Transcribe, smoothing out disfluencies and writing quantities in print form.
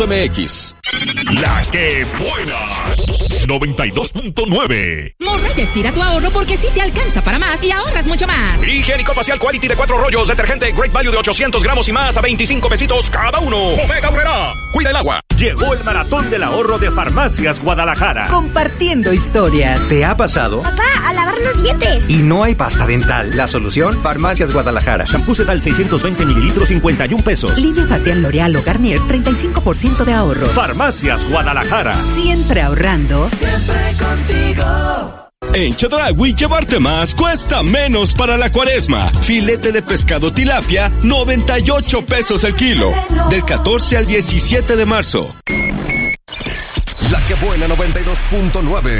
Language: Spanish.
MX. La que buena 92.9. Morraya estira tu ahorro porque sí te alcanza para más y ahorras mucho más. Higiénico facial Quality de 4 rollos, detergente Great Value de 800 gramos y más a 25 pesitos cada uno. Omega Urrera, cuida el agua. Llegó el maratón del ahorro de Farmacias Guadalajara. Compartiendo historias. ¿Te ha pasado? Papá, a lavar los dientes. Y no hay pasta dental. La solución, Farmacias Guadalajara. Shampoo Sedal 620 mililitros, 51 pesos. Línea facial L'Oreal o Garnier, 35% de ahorro. Farmacias Guadalajara. Siempre ahorrando. Siempre contigo. En Chedraui, llevarte más cuesta menos para la Cuaresma. Filete de pescado tilapia, 98 pesos el kilo. Del 14 al 17 de marzo. La que buena 92.9.